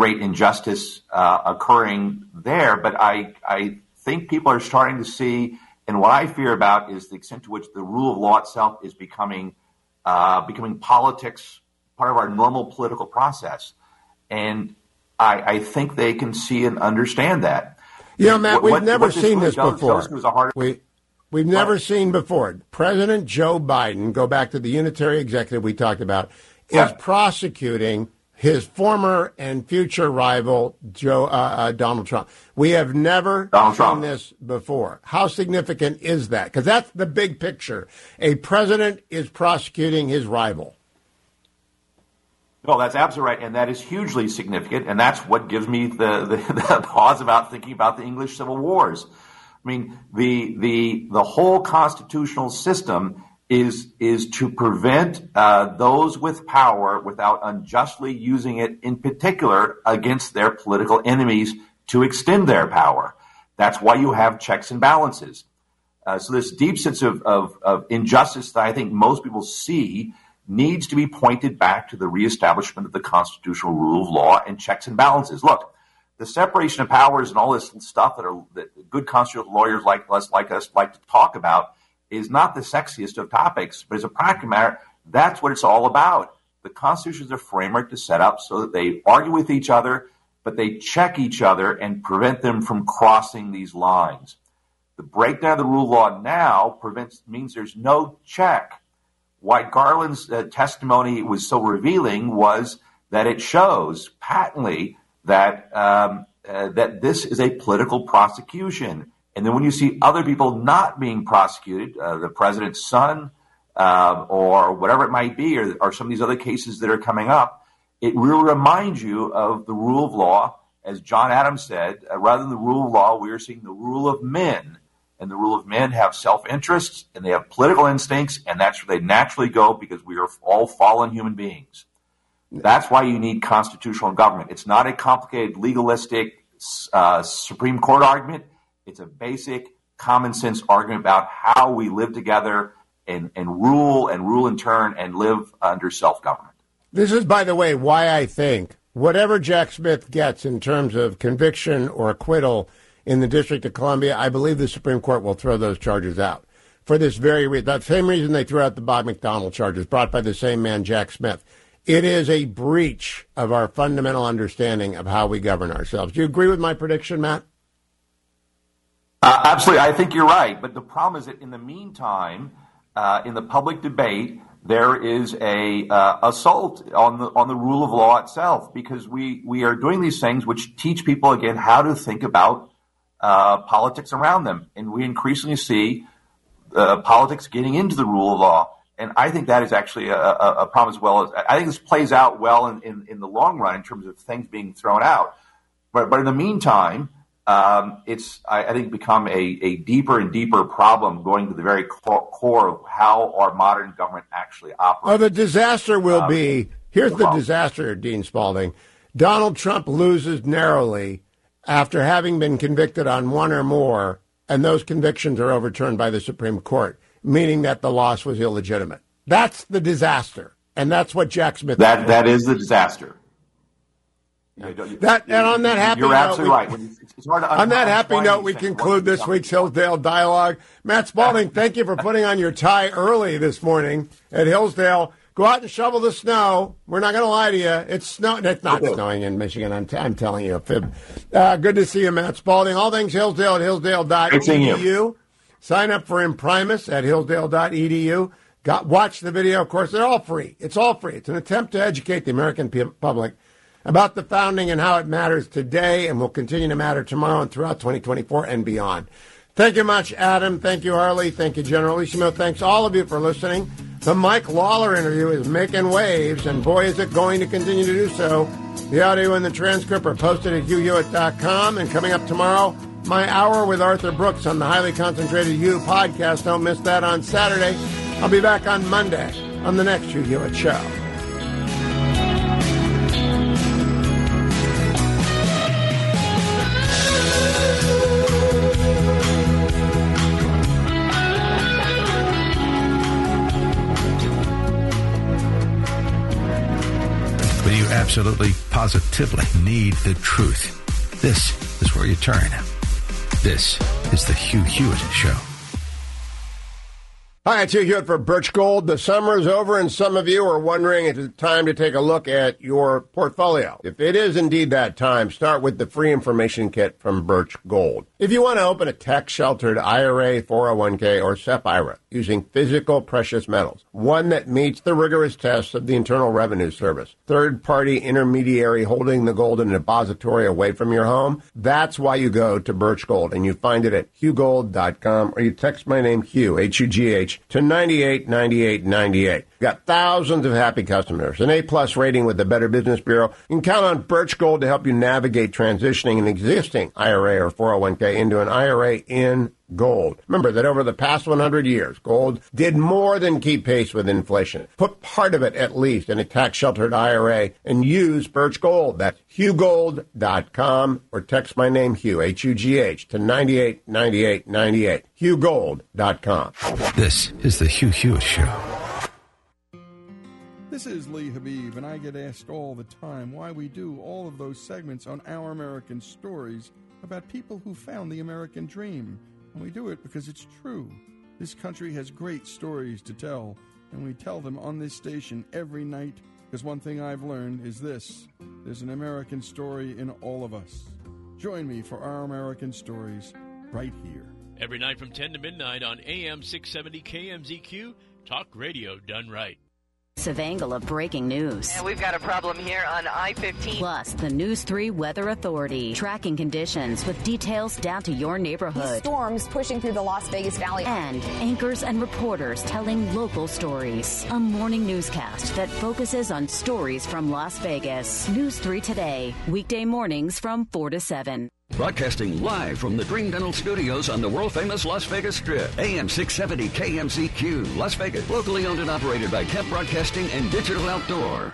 great injustice occurring there. But I think people are starting to see, and what I fear about is the extent to which the rule of law itself is becoming politics, part of our normal political process. And I think they can see and understand that. Matt, we've never seen this before. We've never seen before. President Joe Biden, go back to the unitary executive we talked about, is prosecuting his former and future rival, Donald Trump. We have never seen this before. How significant is that? Because that's the big picture. A president is prosecuting his rival. No, that's absolutely right, and that is hugely significant, and that's what gives me the pause about thinking about the English Civil Wars. I mean, the whole constitutional system is to prevent those with power without unjustly using it, in particular, against their political enemies to extend their power. That's why you have checks and balances. So this deep sense of injustice that I think most people see needs to be pointed back to the reestablishment of the constitutional rule of law and checks and balances. Look, the separation of powers and all this stuff that good constitutional lawyers like us like to talk about is not the sexiest of topics, but as a practical matter, that's what it's all about. The Constitution is a framework to set up so that they argue with each other, but they check each other and prevent them from crossing these lines. The breakdown of the rule of law now means there's no check. Why Garland's testimony was so revealing was that it shows patently that that this is a political prosecution. And then when you see other people not being prosecuted, the president's son or whatever it might be, or some of these other cases that are coming up, it really reminds you of the rule of law. As John Adams said, rather than the rule of law, we are seeing the rule of men. And the rule of men have self-interests and they have political instincts, and that's where they naturally go because we are all fallen human beings. That's why you need constitutional government. It's not a complicated, legalistic Supreme Court argument. It's a basic common sense argument about how we live together and rule in turn and live under self-government. This is, by the way, why I think whatever Jack Smith gets in terms of conviction or acquittal in the District of Columbia, I believe the Supreme Court will throw those charges out for this very reason. That same reason they threw out the Bob McDonnell charges brought by the same man, Jack Smith. It is a breach of our fundamental understanding of how we govern ourselves. Do you agree with my prediction, Matt? Absolutely. I think you're right. But the problem is that in the meantime, in the public debate, there is a assault on the rule of law itself, because we are doing these things which teach people, again, how to think about politics around them. And we increasingly see politics getting into the rule of law. And I think that is actually a problem as well. I think this plays out well in the long run in terms of things being thrown out. But in the meantime, it's, I think, become a deeper and deeper problem going to the very core of how our modern government actually operates. Oh, the disaster will be, here's the disaster, Dean Spalding. Donald Trump loses narrowly after having been convicted on one or more, and those convictions are overturned by the Supreme Court, meaning that the loss was illegitimate. That's the disaster, and that's what Jack Smith did. That is the disaster. And on that happy You're note, absolutely right. It's hard to on that happy note, we conclude this week's Hillsdale Dialogue. Matt Spalding, thank you for putting on your tie early this morning at Hillsdale. Go out and shovel the snow. We're not going to lie to you. It's not snowing in Michigan. I'm telling you a fib. Good to see you, Matt Spalding. All things Hillsdale at hillsdale.edu. Sign up for Imprimis at hillsdale.edu. Watch the video. Of course, they're all free. It's all free. It's an attempt to educate the American public about the founding and how it matters today and will continue to matter tomorrow and throughout 2024 and beyond. Thank you much, Adam. Thank you, Harley. Thank you, General Ishimo. Thanks, all of you, for listening. The Mike Lawler interview is making waves, and boy, is it going to continue to do so. The audio and the transcript are posted at hughhewitt.com, and coming up tomorrow, my hour with Arthur Brooks on the Highly Concentrated Hugh podcast. Don't miss that on Saturday. I'll be back on Monday on the next Hugh Hewitt Show. absolutely, positively need the truth, this is where you turn. This is the Hugh Hewitt Show. Hi, it's Hugh Hewitt for Birch Gold. The summer is over, and some of you are wondering if it's time to take a look at your portfolio. If it is indeed that time, start with the free information kit from Birch Gold. If you want to open a tax-sheltered IRA, 401k, or SEP IRA using physical precious metals, one that meets the rigorous tests of the Internal Revenue Service, third-party intermediary holding the gold in a depository away from your home, that's why you go to Birch Gold, and you find it at hughgold.com, or you text my name, Hugh, H-U-G-H, to 989898. Got thousands of happy customers, an A-plus rating with the Better Business Bureau. You can count on Birch Gold to help you navigate transitioning an existing IRA or 401k into an IRA in gold. Remember that over the past 100 years, gold did more than keep pace with inflation. Put part of it, at least, in a tax-sheltered IRA and use Birch Gold. That's hughgold.com, or text my name, Hugh, H-U-G-H, to 989898. hughgold.com. This is the Hugh Hewitt Show. This is Lee Habib, and I get asked all the time why we do all of those segments on Our American Stories about people who found the American dream. And we do it because it's true. This country has great stories to tell, and we tell them on this station every night, because one thing I've learned is this: there's an American story in all of us. Join me for Our American Stories right here. Every night from 10 to midnight on AM 670 KMZQ, talk radio done right. Of angle of breaking news. And we've got a problem here on I-15. Plus, the News 3 Weather Authority tracking conditions with details down to your neighborhood. Storms pushing through the Las Vegas Valley. And anchors and reporters telling local stories. A morning newscast that focuses on stories from Las Vegas. News 3 Today, weekday mornings from 4 to 7. Broadcasting live from the Dream Dental Studios on the world-famous Las Vegas Strip. AM 670 KMZQ, Las Vegas. Locally owned and operated by Kemp Broadcasting and Digital Outdoor.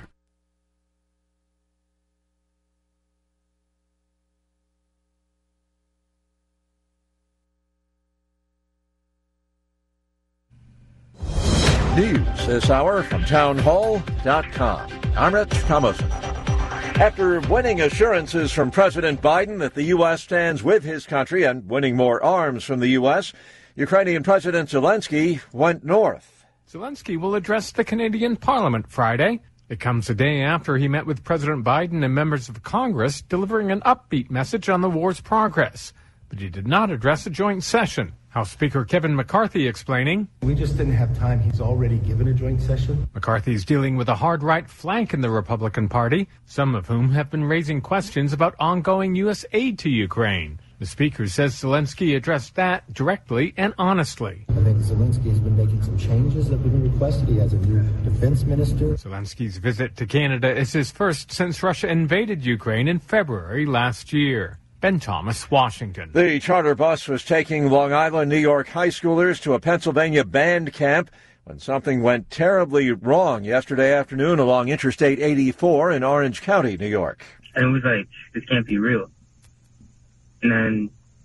News this hour from townhall.com. I'm Rich Thomason. After winning assurances from President Biden that the U.S. stands with his country and winning more arms from the U.S., Ukrainian President Zelensky went north. Zelensky will address the Canadian Parliament Friday. It comes a day after he met with President Biden and members of Congress, delivering an upbeat message on the war's progress. But he did not address a joint session. House Speaker Kevin McCarthy explaining, "We just didn't have time. He's already given a joint session." McCarthy's dealing with a hard right flank in the Republican Party, some of whom have been raising questions about ongoing U.S. aid to Ukraine. The Speaker says Zelensky addressed that directly and honestly. I think Zelensky has been making some changes that have been requested. He has a new defense minister. Zelensky's visit to Canada is his first since Russia invaded Ukraine in February last year. Ben Thomas, Washington. The charter bus was taking Long Island, New York high schoolers to a Pennsylvania band camp when something went terribly wrong yesterday afternoon along Interstate 84 in Orange County, New York. And it was like, this can't be real. And then,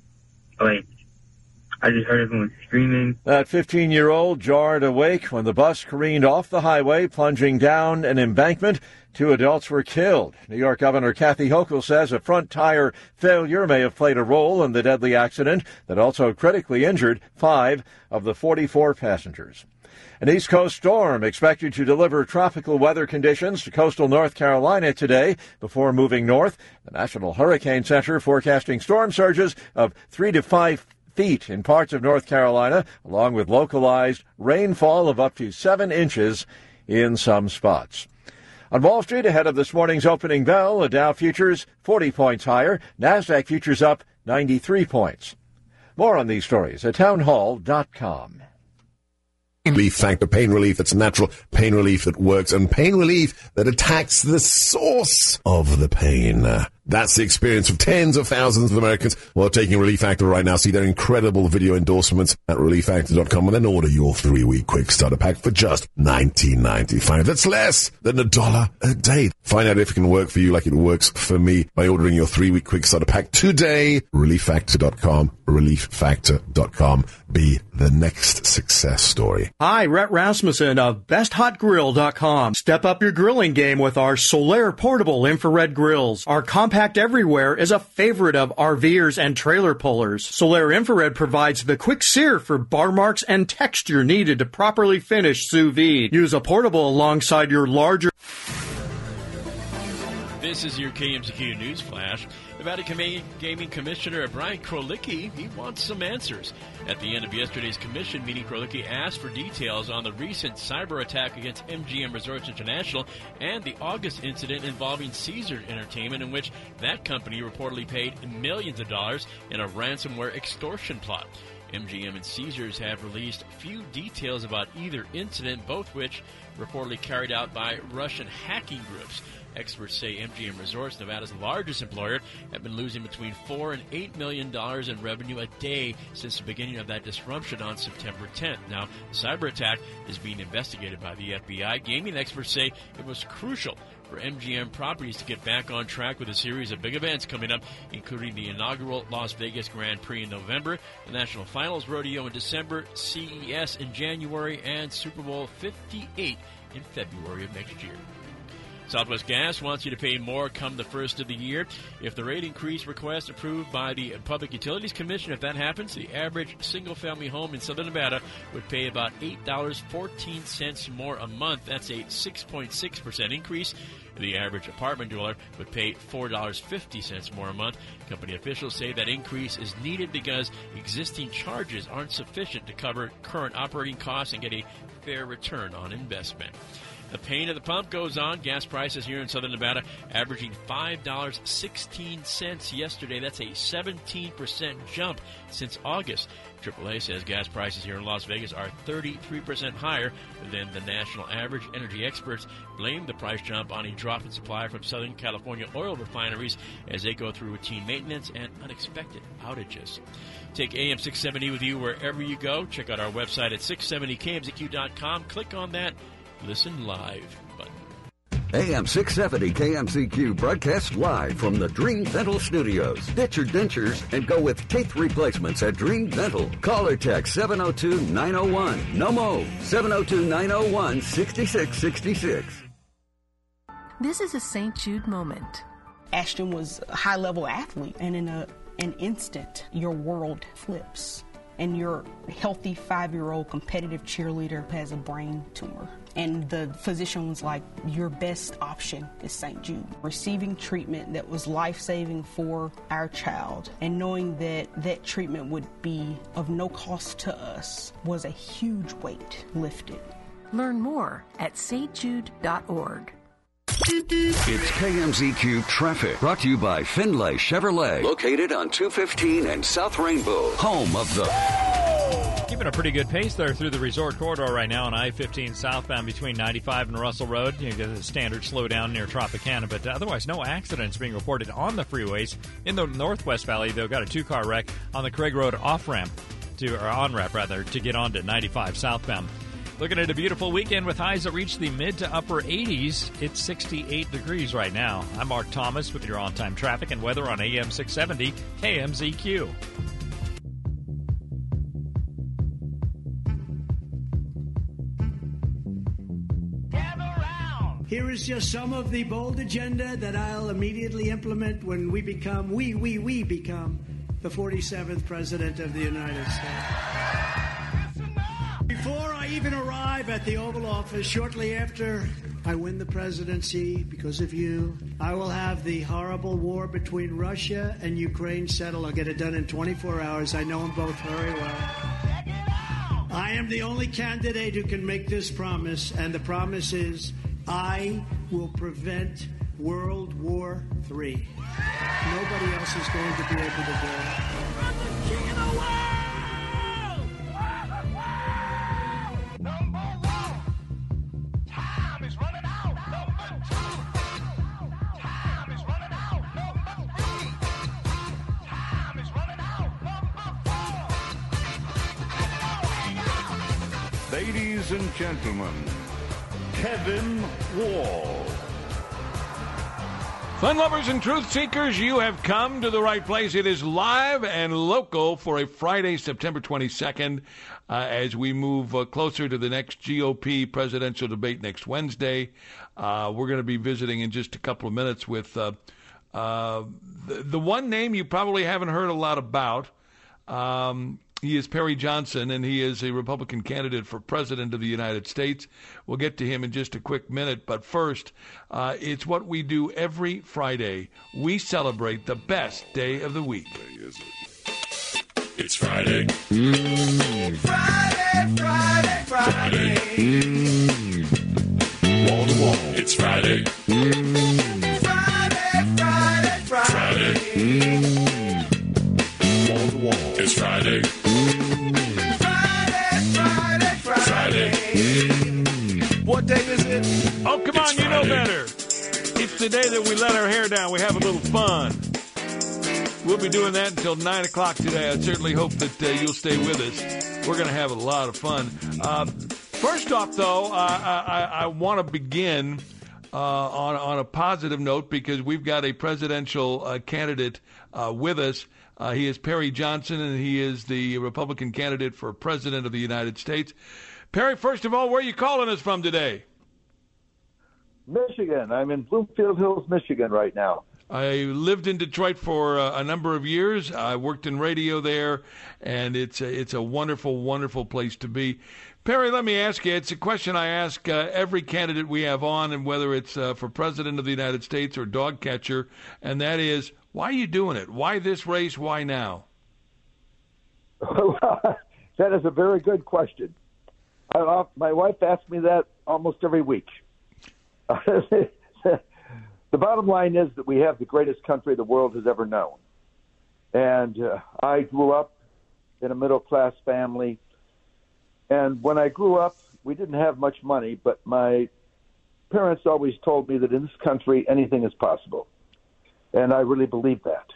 I just heard everyone screaming. That 15-year-old jarred awake when the bus careened off the highway, plunging down an embankment. 2 adults were killed. New York Governor Kathy Hochul says a front tire failure may have played a role in the deadly accident that also critically injured 5 of the 44 passengers. An East Coast storm expected to deliver tropical weather conditions to coastal North Carolina today before moving north. The National Hurricane Center forecasting storm surges of 3 to 5 feet in parts of North Carolina, along with localized rainfall of up to 7 inches in some spots. On Wall Street, ahead of this morning's opening bell, the Dow futures 40 points higher, NASDAQ futures up 93 points. More on these stories at townhall.com. Relief, thank the pain relief that's natural, pain relief that works, and pain relief that attacks the source of the pain. That's the experience of tens of thousands of Americans who are taking Relief Factor right now. See their incredible video endorsements at ReliefFactor.com and then order your 3-week quick starter pack for just $19.95. That's less than $1 a day. Find out if it can work for you like it works for me by ordering your 3-week quick starter pack today. ReliefFactor.com. ReliefFactor.com. Be the next success story. Hi, Rhett Rasmussen of BestHotGrill.com. Step up your grilling game with our Solaire portable infrared grills. Our compact everywhere is a favorite of RVers and trailer pullers. Solaire infrared provides the quick sear for bar marks and texture needed to properly finish sous vide. Use a portable alongside your larger... This is your KMZQ News Flash. Nevada Gaming Commissioner Brian Krolicki, he wants some answers. At the end of yesterday's commission meeting, Krolicki asked for details on the recent cyber attack against MGM Resorts International and the August incident involving Caesars Entertainment, in which that company reportedly paid millions of dollars in a ransomware extortion plot. MGM and Caesars have released few details about either incident, both which reportedly carried out by Russian hacking groups. Experts say MGM Resorts, Nevada's largest employer, have been losing between $4 and $8 million in revenue a day since the beginning of that disruption on September 10th. Now, the cyber attack is being investigated by the FBI. Gaming experts say it was crucial for MGM Properties to get back on track with a series of big events coming up, including the inaugural Las Vegas Grand Prix in November, the National Finals Rodeo in December, CES in January, and Super Bowl 58 in February of next year. Southwest Gas wants you to pay more come the first of the year. If the rate increase request approved by the Public Utilities Commission, if that happens, the average single-family home in Southern Nevada would pay about $8.14 more a month. That's a 6.6% increase. The average apartment dweller would pay $4.50 more a month. Company officials say that increase is needed because existing charges aren't sufficient to cover current operating costs and get a fair return on investment. The pain at the pump goes on. Gas prices here in Southern Nevada averaging $5.16 yesterday. That's a 17% jump since August. AAA says gas prices here in Las Vegas are 33% higher than the national average. Energy experts blame the price jump on a drop in supply from Southern California oil refineries as they go through routine maintenance and unexpected outages. Take AM 670 with you wherever you go. Check out our website at 670kmzq.com. Click on that Listen Live button. AM 670 KMZQ broadcasts live from the Dream Dental Studios. Ditch your dentures and go with teeth replacements at Dream Dental. Call or text 702-901. No mo. 702-901-6666. This is a St. Jude moment. Ashton was a high-level athlete, and in an instant, your world flips. And your healthy 5-year-old competitive cheerleader has a brain tumor. And the physician was like, your best option is St. Jude. Receiving treatment that was life-saving for our child and knowing that that treatment would be of no cost to us was a huge weight lifted. Learn more at stjude.org. It's KMZQ Traffic, brought to you by Finlay Chevrolet, located on 215 and South Rainbow, home of the... Keeping a pretty good pace there through the resort corridor right now on I-15 southbound between 95 and Russell Road. You get a standard slowdown near Tropicana, but otherwise no accidents being reported on the freeways. In the Northwest Valley, they've got a 2-car wreck on the Craig Road on-ramp to get onto 95 southbound. Looking at a beautiful weekend with highs that reach the mid to upper 80s. It's 68 degrees right now. I'm Mark Thomas with your on-time traffic and weather on AM 670 KMZQ. Here is just some of the bold agenda that I'll immediately implement when we become the 47th President of the United States. Before I even arrive at the Oval Office, shortly after I win the presidency, because of you, I will have the horrible war between Russia and Ukraine settled. I'll get it done in 24 hours. I know them both very well. I am the only candidate who can make this promise, and the promise is I will prevent World War III. Nobody else is going to be able to do it. King of the world! Number one. Time is running out. Number two. Time is running out. Number Ladies and gentlemen, Kevin Wall. Fun lovers and truth seekers, you have come to the right place. It is live and local for a Friday, September 22nd, as we move closer to the next GOP presidential debate next Wednesday. We're going to be visiting in just a couple of minutes with the one name you probably haven't heard a lot about. He is Perry Johnson, and he is a Republican candidate for President of the United States. We'll get to him in just a quick minute, but first, it's what we do every Friday. We celebrate the best day of the week. It's Friday. Friday. Wall to wall. It's Friday. Friday. Wall to wall. It's Friday. Friday. What day is it? Oh, come on, you know better. It's the day that we let our hair down. We have a little fun. We'll be doing that until 9 o'clock today. I certainly hope that you'll stay with us. We're going to have a lot of fun. First off, though, I want to begin on a positive note because we've got a presidential candidate with us. He is Perry Johnson, and he is the Republican candidate for President of the United States. Perry, first of all, where are you calling us from today? Michigan. I'm in Bloomfield Hills, Michigan right now. I lived in Detroit for a number of years. I worked in radio there, and it's a wonderful, wonderful place to be. Perry, let me ask you, it's a question I ask every candidate we have on, and whether it's for President of the United States or dog catcher, and that is, why are you doing it? Why this race? Why now? That is a very good question. My wife asks me that almost every week. The bottom line is that we have the greatest country the world has ever known. And I grew up in a middle-class family. And when I grew up, we didn't have much money, but my parents always told me that in this country, anything is possible. And I really believe that.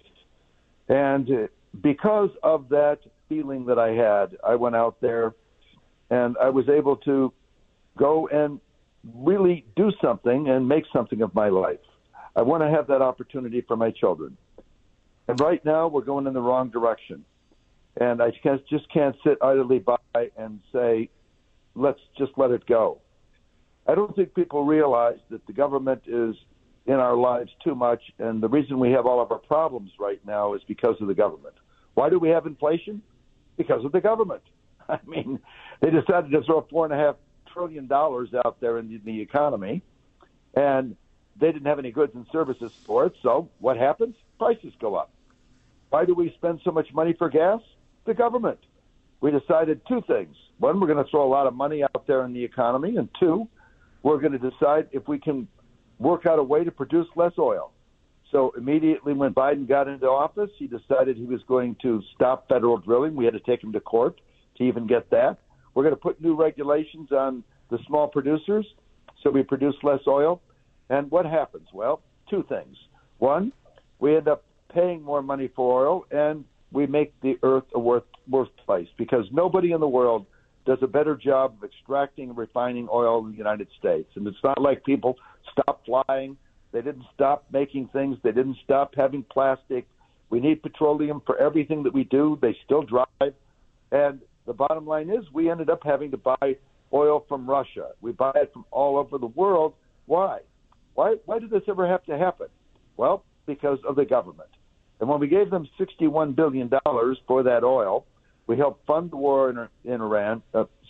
And because of that feeling that I had, I went out there and I was able to go and really do something and make something of my life. I want to have that opportunity for my children. And right now we're going in the wrong direction. And I just can't sit idly by and say, let's just let it go. I don't think people realize that the government is in our lives too much, and the reason we have all of our problems right now is because of the government. Why do we have inflation? Because of the government. I mean, they decided to throw $4.5 trillion out there in the economy, and they didn't have any goods and services for it, so what happens? Prices go up. Why do we spend so much money for gas? The government. We decided two things. One, we're going to throw a lot of money out there in the economy, and two, we're going to decide if we can work out a way to produce less oil. So immediately when Biden got into office, he decided he was going to stop federal drilling. We had to take him to court to even get that. We're going to put new regulations on the small producers so we produce less oil. And what happens? Well, two things. One, we end up paying more money for oil, and we make the earth a worse place because nobody in the world does a better job of extracting and refining oil in the United States. And it's not like people stopped flying. They didn't stop making things. They didn't stop having plastic. We need petroleum for everything that we do. They still drive. And the bottom line is we ended up having to buy oil from Russia. We buy it from all over the world. Why? Why did this ever have to happen? Well, because of the government. And when we gave them $61 billion for that oil, we helped fund the war in Iraq.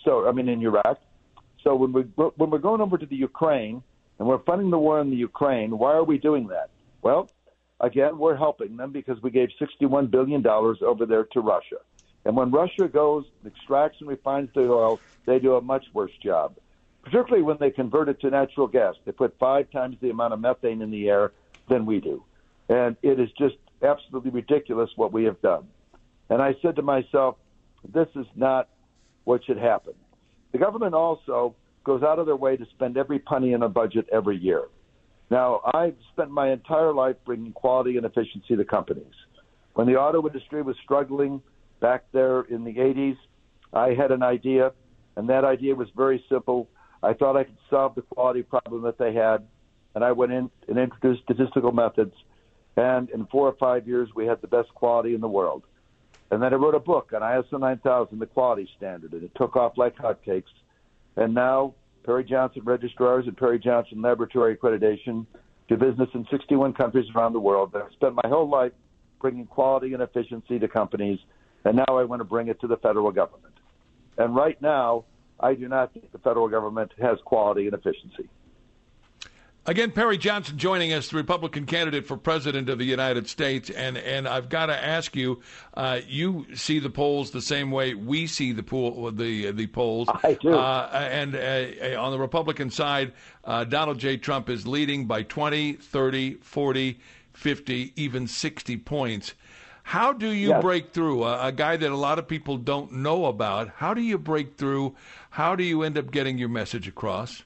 So when we're going over to the Ukraine and we're funding the war in the Ukraine, why are we doing that? Well, again, we're helping them because we gave $61 billion over there to Russia. And when Russia goes, extracts and refines the oil, they do a much worse job, particularly when they convert it to natural gas. They put 5 times the amount of methane in the air than we do. And it is just absolutely ridiculous what we have done. And I said to myself, this is not what should happen. The government also goes out of their way to spend every penny in a budget every year. Now, I've spent my entire life bringing quality and efficiency to companies. When the auto industry was struggling back there in the 80s, I had an idea and that idea was very simple. I thought I could solve the quality problem that they had, and I went in and introduced statistical methods, and in 4 or 5 years, we had the best quality in the world. And then I wrote a book on ISO 9000, the quality standard, and it took off like hotcakes. And now Perry Johnson registrars and Perry Johnson Laboratory Accreditation do business in 61 countries around the world. And I've spent my whole life bringing quality and efficiency to companies, and now I want to bring it to the federal government. And right now, I do not think the federal government has quality and efficiency. Again, Perry Johnson joining us, the Republican candidate for president of the United States. And I've got to ask you, you see the polls the same way we see the polls. I do. And on the Republican side, Donald J. Trump is leading by 20, 30, 40, 50, even 60 points. How do you break through? A guy that a lot of people don't know about, how do you break through? How do you end up getting your message across?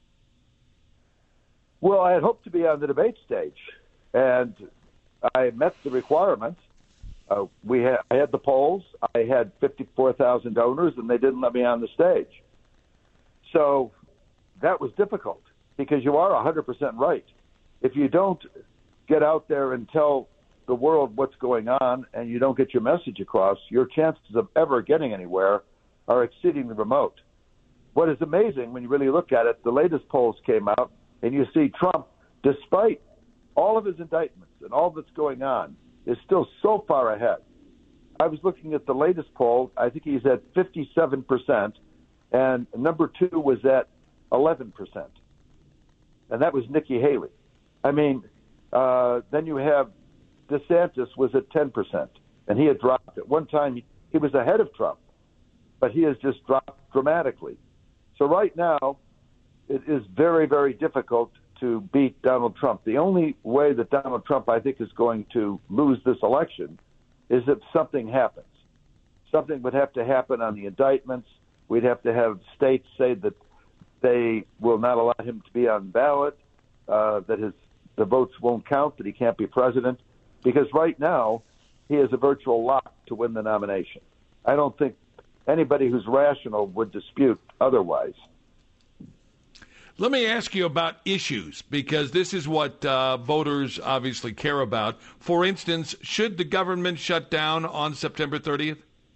Well, I had hoped to be on the debate stage, and I met the requirements. I had the polls. I had 54,000 donors, and they didn't let me on the stage. So that was difficult because you are 100% right. If you don't get out there and tell the world what's going on and you don't get your message across, your chances of ever getting anywhere are exceedingly remote. What is amazing when you really look at it, the latest polls came out, and you see Trump, despite all of his indictments and all that's going on, is still so far ahead. I was looking at the latest poll. I think he's at 57%, and number 2 was at 11%. And that was Nikki Haley. I mean, then you have DeSantis was at 10%, and he had dropped. At one time, he was ahead of Trump, but he has just dropped dramatically. So right now, it is very, very difficult to beat Donald Trump. The only way that Donald Trump, I think, is going to lose this election is if something happens. Something would have to happen on the indictments. We'd have to have states say that they will not allow him to be on ballot, that the votes won't count, that he can't be president. Because right now, he is a virtual lock to win the nomination. I don't think anybody who's rational would dispute otherwise. Let me ask you about issues, because this is what voters obviously care about. For instance, should the government shut down on September 30th?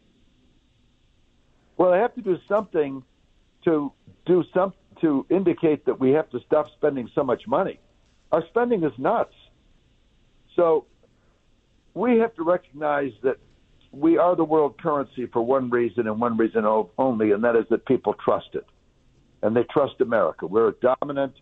Well, they have to do something to indicate that we have to stop spending so much money. Our spending is nuts. So we have to recognize that we are the world currency for one reason and one reason only, and that is that people trust it. And they trust America. We're a dominant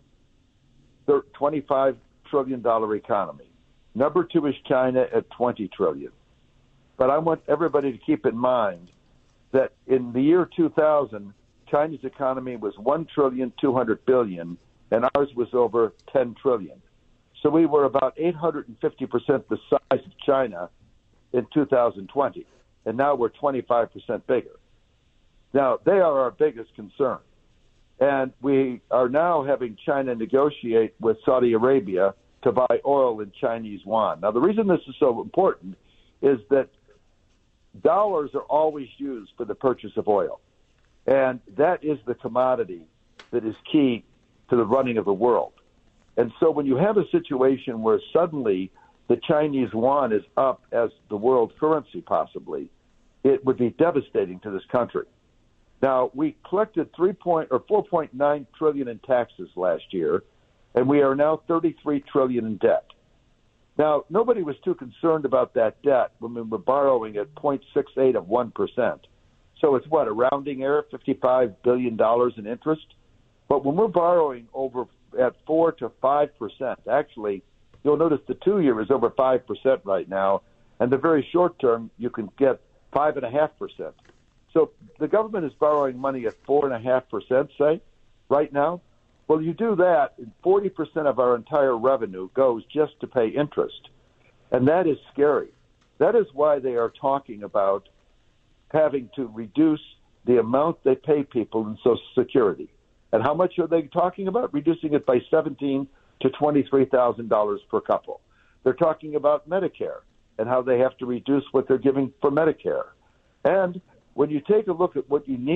$25 trillion economy. Number 2 is China at $20 trillion. But I want everybody to keep in mind that in the year 2000, China's economy was $1.2 trillion, and ours was over $10 trillion. So we were about 850% the size of China in 2020, and now we're 25% bigger. Now, they are our biggest concern. And we are now having China negotiate with Saudi Arabia to buy oil in Chinese yuan. Now, the reason this is so important is that dollars are always used for the purchase of oil. And that is the commodity that is key to the running of the world. And so when you have a situation where suddenly the Chinese yuan is up as the world currency possibly, it would be devastating to this country. Now, we collected $4.9 trillion in taxes last year, and we are now $33 trillion in debt. Now, nobody was too concerned about that debt when we were borrowing at 0.68 of 1%. So it's a rounding error, $55 billion in interest. But when we're borrowing over at 4 to 5%, actually, you'll notice the 2-year is over 5% right now, and the very short term, you can get 5.5%. So the government is borrowing money at 4.5%, say, right now. Well, you do that, and 40% of our entire revenue goes just to pay interest. And that is scary. That is why they are talking about having to reduce the amount they pay people in Social Security. And how much are they talking about? Reducing it by $17,000 to $23,000 per couple. They're talking about Medicare and how they have to reduce what they're giving for Medicare. And when you take a look at what you need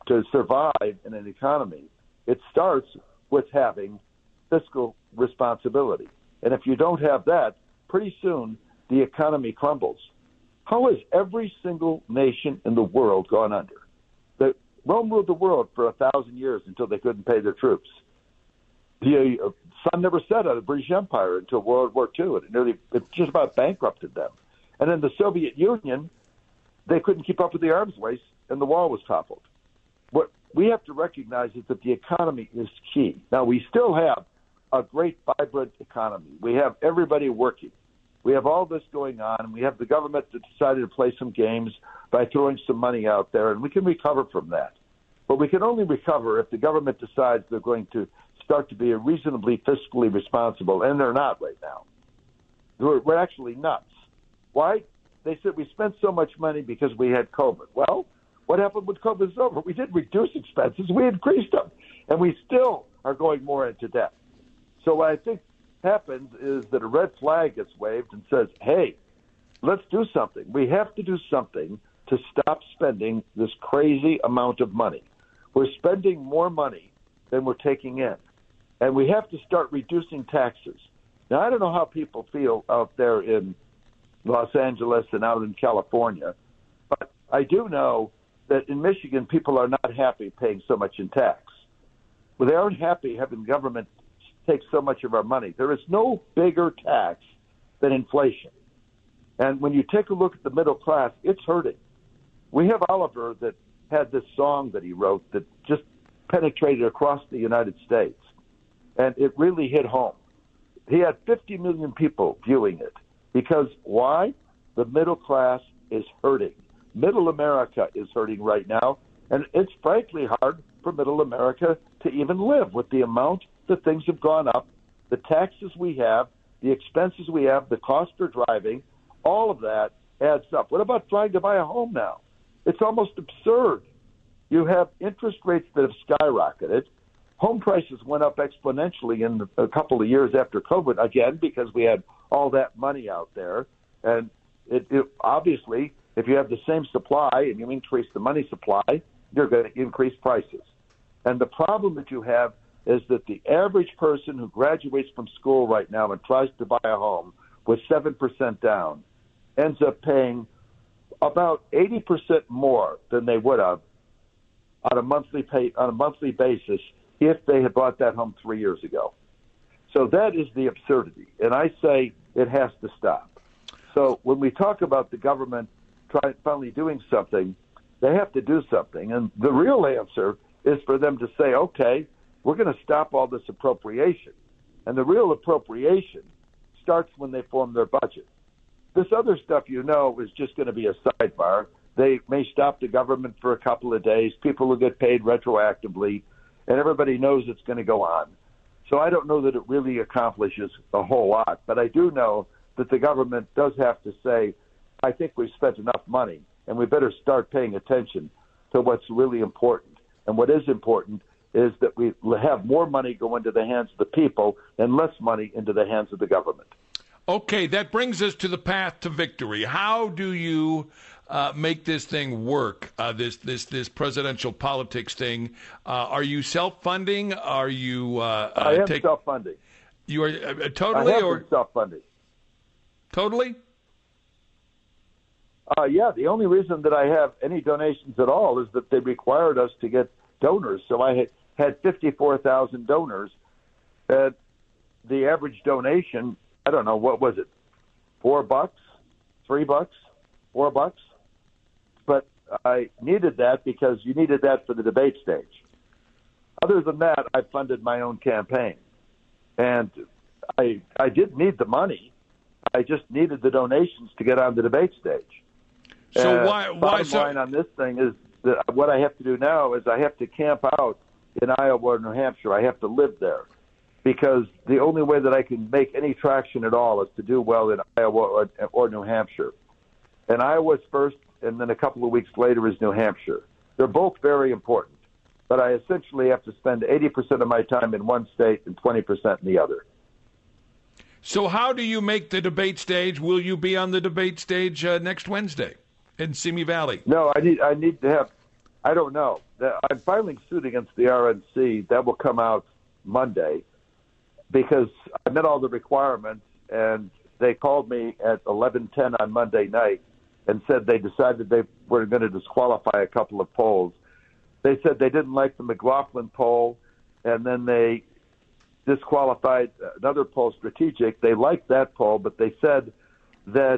to survive in an economy, it starts with having fiscal responsibility. And if you don't have that, pretty soon the economy crumbles. How has every single nation in the world gone under? Rome ruled the world for 1,000 years until they couldn't pay their troops. The sun never set on the British Empire until World War II, and it just about bankrupted them. And in the Soviet Union, they couldn't keep up with the arms race, and the wall was toppled. What we have to recognize is that the economy is key. Now, we still have a great, vibrant economy. We have everybody working. We have all this going on, and we have the government that decided to play some games by throwing some money out there, and we can recover from that. But we can only recover if the government decides they're going to start to be reasonably fiscally responsible, and they're not right now. We're actually nuts. Why? They said we spent so much money because we had COVID. Well, what happened when COVID was over? We didn't reduce expenses. We increased them, and we still are going more into debt. So what I think happens is that a red flag gets waved and says, hey, let's do something. We have to do something to stop spending this crazy amount of money. We're spending more money than we're taking in, and we have to start reducing taxes. Now, I don't know how people feel out there in Los Angeles and out in California, but I do know that in Michigan, people are not happy paying so much in tax. Well, they aren't happy having government take so much of our money. There is no bigger tax than inflation. And when you take a look at the middle class, it's hurting. We have Oliver that had this song that he wrote that just penetrated across the United States, and it really hit home. He had 50 million people viewing it because why? The middle class is hurting. Middle America is hurting right now, and it's frankly hard for middle America to even live with the amount that things have gone up, the taxes we have, the expenses we have, the cost for driving, all of that adds up. What about trying to buy a home now? It's almost absurd. You have interest rates that have skyrocketed. Home prices went up exponentially in a couple of years after COVID, again, because we had all that money out there. And it obviously, if you have the same supply and you increase the money supply, you're going to increase prices. And the problem that you have is that the average person who graduates from school right now and tries to buy a home with 7% down ends up paying about 80% more than they would have on a monthly basis if they had bought that home 3 years ago. So that is the absurdity, and I say it has to stop. So when we talk about the government finally doing something, they have to do something, and the real answer is for them to say, okay, we're going to stop all this appropriation. And the real appropriation starts when they form their budget. This other stuff, is just going to be a sidebar. They may stop the government for a couple of days. People will get paid retroactively, and everybody knows it's going to go on. So I don't know that it really accomplishes a whole lot, but I do know that the government does have to say, I think we've spent enough money, and we better start paying attention to what's really important. And what is important is that we have more money go into the hands of the people and less money into the hands of the government. Okay, that brings us to the path to victory. How do you make this thing work, this presidential politics thing? Are you self-funding? Are you I am self-funding. You are totally? I have been self-funding. Totally? Yeah, the only reason that I have any donations at all is that they required us to get donors. So I had 54,000 donors. The average donation, I don't know, what was it? $4, $3, $4? But I needed that because you needed that for the debate stage. Other than that, I funded my own campaign. And I didn't need the money. I just needed the donations to get on the debate stage. So why bottom line on this thing is that what I have to do now is I have to camp out in Iowa or New Hampshire. I have to live there because the only way that I can make any traction at all is to do well in Iowa or New Hampshire. And Iowa's first, and then a couple of weeks later is New Hampshire. They're both very important, but I essentially have to spend 80% of my time in one state and 20% in the other. So how do you make the debate stage? Will you be on the debate stage next Wednesday in Simi Valley? No, I need to have. I don't know. I'm filing suit against the RNC. That will come out Monday because I met all the requirements, and they called me at 11:10 on Monday night and said they decided they were going to disqualify a couple of polls. They said they didn't like the McLaughlin poll, and then they disqualified another poll, Strategic. They liked that poll, but they said that